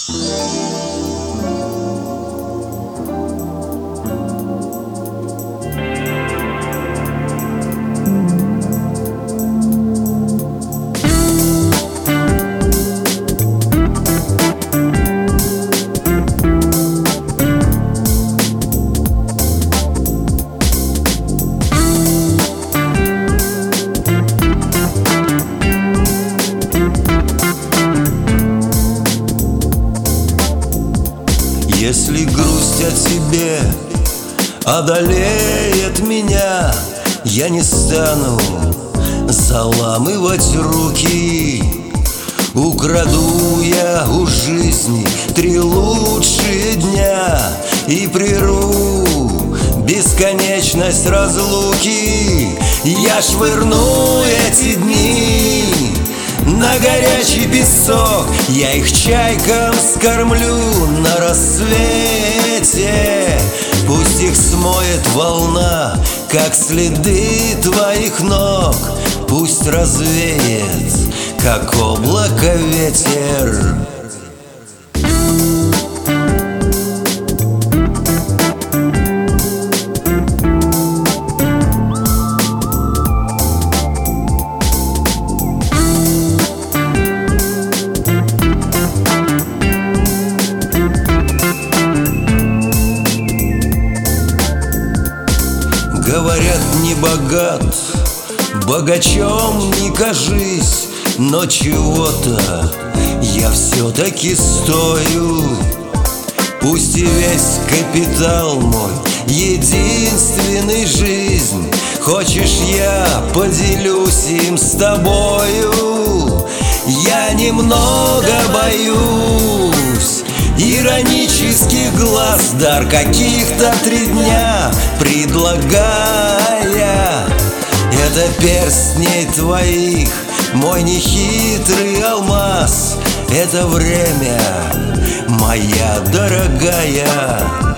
Если грусть о тебе одолеет меня, я не стану заламывать руки. Украду я у жизни 3 лучшие дня и прерву бесконечность разлуки. Я швырну эти дни на горячий песок, я их чайкам скормлю на рассвете. Пусть их смоет волна, как следы твоих ног. Пусть развеет, как облако, ветер. Говорят, не богат, богачом не кажись, но чего-то я все-таки стою. Пусть и весь капитал мой единственный жизнь, хочешь, я поделюсь им с тобою. Я немного боюсь иронических глаз, дар каких-то 3 дня предлагая. Это перстней твоих мой нехитрый алмаз. Это время, моя дорогая.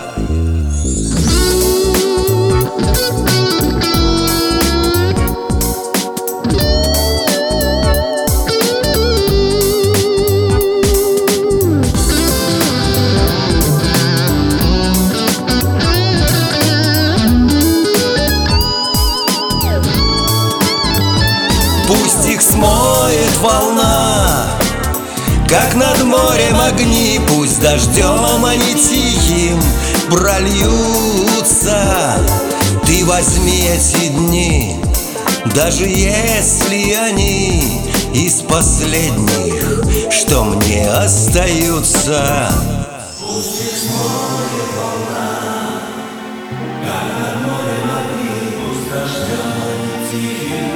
Пусть их смоет волна, как над морем огни. Пусть дождем они тихим прольются. Ты возьми эти дни, даже если они из последних, что мне остаются. Пусть их смоет волна, как над морем огни. Пусть дождем они тихим.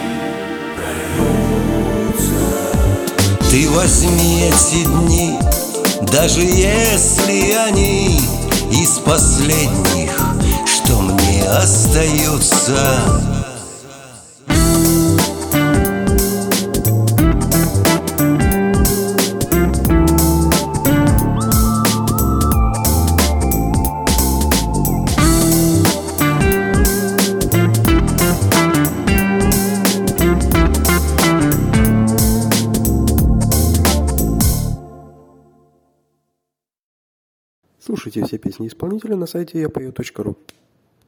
Ты возьми эти дни, даже если они из последних, что мне остаются. Слушайте все песни исполнителя на сайте yapою.ru.